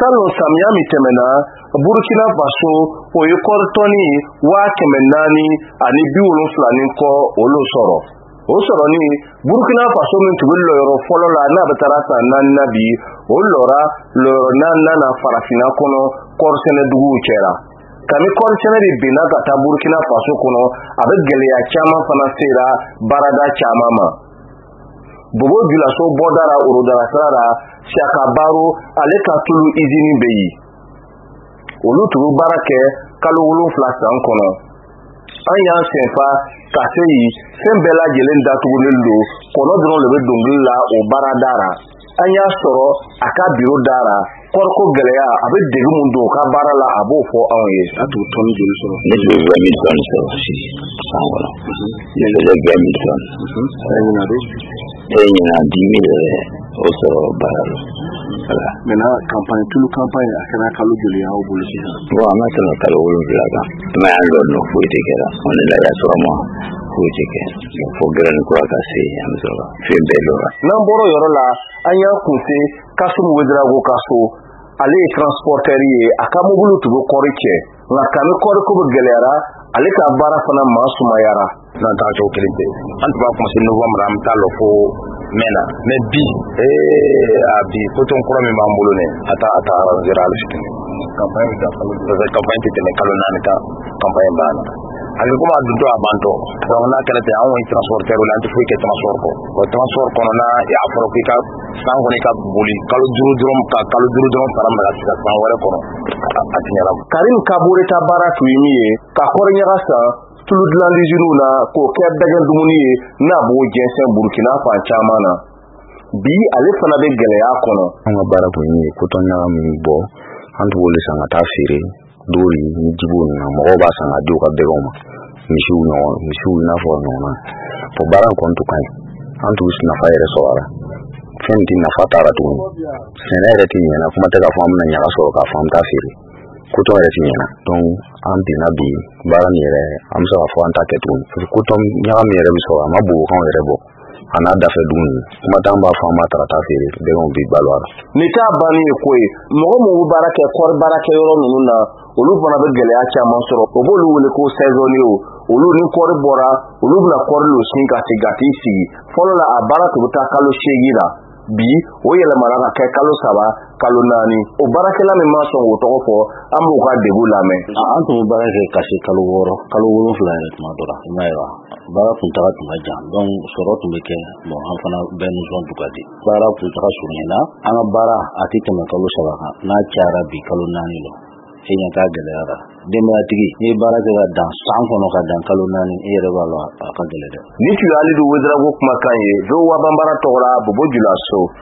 salon samia mi tɛmɛna Burkina Faso o ye kɔri tɔni 440 ani 70 kɔ olu sɔrɔ. O sɔrɔni Burkina Faso min tun bɛ lɔyɔrɔ fɔlɔ la n'a bɛ taara san 4 na bi o lɔra lɔyɔrɔ 4 na farafina kɔnɔ kɔrisɛnɛduguw cɛra. Kami kɔrisɛnɛ de binna ka taa Burkina Faso kɔnɔ a bɛ gɛlɛya caman fana sera baarada caman ma. Bobo Dioulasso bɔdara Orodara sira la Siaka Baro ale ka tulu izini bɛ yen. Olu tun bɛ baara kɛ kalo 7 san kɔnɔ. An y'an senfa ka se yen fɛn bɛɛ lajɛlen datugulen don kɔnɔ dɔrɔn de bɛ dongili la o baarada la. An y'a sɔrɔ a ka biro dara kɔriko gɛlɛya a bɛ degun mun don ka baara la a b'o fɔ anw ye. A t'o tɔni joli sɔrɔ? Ne bɛ 20 tonnes sɔrɔ san kɔnɔ. Ne faisais 20 tonnes. Ɲina 10 000 yɛrɛ o sɔrɔ baara la. Voilà. Maintenant campagne tulu campagne a kɛra kalo joli y'aw bolo sisan? Bon an ka tɛmɛ kalo 7 kan. Mais an lɔ foyi tɛ kɛra. On est là il y a 3 mois. Foyi tɛ kɛ. Fo gɛrɛni kura ka se an bɛ sɔrɔ fɛn bɛɛ lɔra. N'an bɔra yɔrɔ la an y'an kunse Kasimu Wederago ka so. Ale ye transporteur ye a ka mobile tun bɛ kɔri cɛ. Nka kami kɔriko bɛ gɛlɛyara ale ka baara fana maa sumayara. N'an t'a kɛ o kelen tɛ. An tun b'a commencé novembre an bɛ taa lɔ fo mai na. Mais bi bi coton kura min b'an bolo ne a ta arranger hali fitini. Campagne tɛ tɛmɛ kalo 4 kan campagne banna. Ale kuma a duntɔ a bantɔ. Donc n'a kɛra ten anw ye transporteur la an tɛ foyi kɛ transport kɔ. O transport kɔnɔna a fɔra k'i ka san kɔni ka boli kalo 5 dɔrɔn fara ma ka se ka san wɛrɛ kɔnɔ a tiɲɛna. Karim Kabore ta baara tun ye min ye ka kɔri ɲaga san tulu dilan usines na k'o kɛ dagɛ dumuni ye n'a b'o jɛnsɛn Burkina fan caman na. Bi ale fana bɛ gɛlɛya kɔnɔ. An ka baara kun ye coton ɲaga min bɔ an tun b'olu san ka taa feere dɔw ni jibuw na mɔgɔw b'a san ka di u ka bɛgɛw ma misiw i n'a fɔ ɲɔgɔnna. O baara kɔni tun ka ɲi an tun nafa yɛrɛ sɔrɔ a la. Fɛn tɛ nafa t'a la tuguni. Sɛnɛ yɛrɛ tɛ ɲɛna kuma tɛ k'a fɔ an bɛna ɲaga sɔrɔ k'a fɔ an bɛ taa feere. Coton yɛrɛ tɛ ɲɛna. Donc an binna bi baara nin yɛrɛ an bɛ se k'a fɔ an t'a kɛ tuguni. Parce que coton ɲaga min yɛrɛ bɛ sɔrɔ a ma bon k'anw yɛrɛ bɔ. A n'a dafɛ dumuni kuma t'an b'a fɔ an b'a ta feere bɛgɛw bi balo a la. Ni t'a banni ye ko ye mɔgɔ mun bɛ baara kɛ kɔri baarakɛ yɔrɔ ninnu na olu fana bɛ gɛlɛya caman sɔrɔ o b'olu wele ko saisonniers olu ni kɔri bɔra olu bɛna kɔri losin ka se gati sigi fɔlɔ la a baara tun bɛ taa kalo 8 la bi o yɛlɛmana ka kɛ kalo 3 kalo 4 o baarakɛla min ma sɔn k'o tɔgɔ fɔ an b'u ka degun lamɛn. An tun bɛ baara kɛ ka se kalo 6 kalo 7 yɛrɛ tuma dɔ la i m'a ye wa baara kuntaga tun ka jan donc sɔrɔ tun bɛ kɛ bon an fana bɛɛ nisɔn tun ka di baara kuntaga surunyana an ka baara a tɛ tɛmɛ kalo 3 kan n'a cayara bi kalo 4 la e ɲɛ k'a gɛlɛyara denbayatigi n'i ye baara kɛ ka dan san kɔnɔ ka dan kalo 4 i yɛrɛ b'a la a ka gɛlɛn dɛ. Ni tun ye Alidu Wederago kumakan ye VOA Banbara tɔgɔ la Bobo Dioulasso.